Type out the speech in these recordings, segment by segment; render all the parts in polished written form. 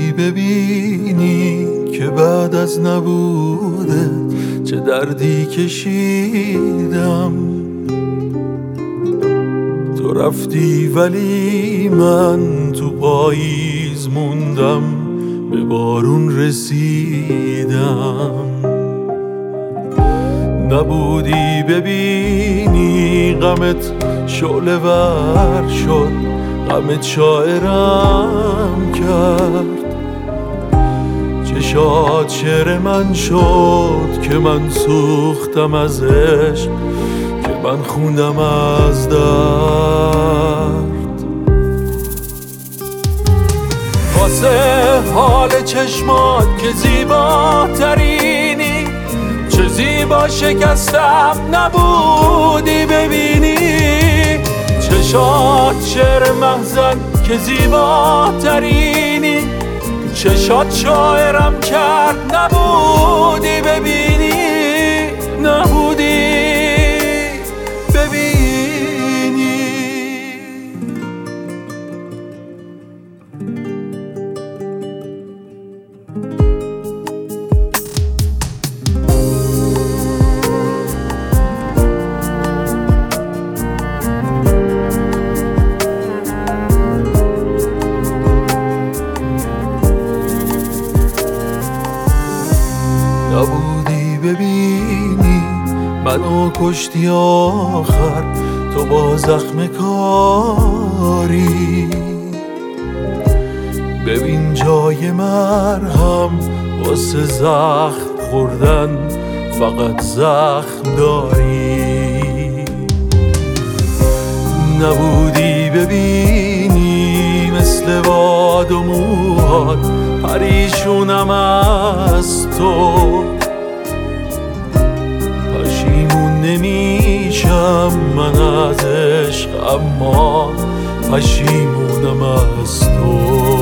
نبودی ببینی که بعد از نبوده چه دردی کشیدم. تو رفتی ولی من تو پاییز موندم، به بارون رسیدم. نبودی ببینی غمت شعله ور شد، غمت شاعرم کرد. چشات شعر من شد که من سوختم از عشق، که من خوندم از درد. واسه حال چشمات که زیباترینی، چه زیبا شکستم نبودی ببینی. چشات شعر محزن که زیباترینی، چشات شاعرم کرد نبودی ببینی. نبودی ببینی. نبودی ببینی منو کشتی آخر، تو با زخم کاری. ببین جای مرهم واسه زخم خوردن، فقط زخم داری. نبودی ببینی مثل باد و موهات پریشونم از تو. پشیمون نمیشم من از عشق، اما پشیمونم از تو.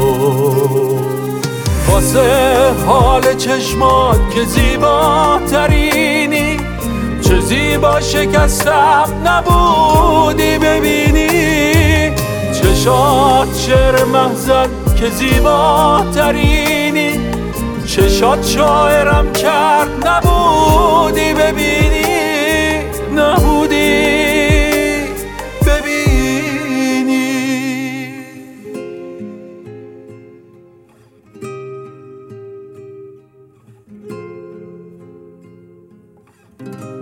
واسه حال چشمات که زیباترینی، چه زیبا شکستم نبودی ببینی. چشات شعر محزن که زیباترینی، چشات شاعرم کرد نبودی ببینی. نبودی ببینی.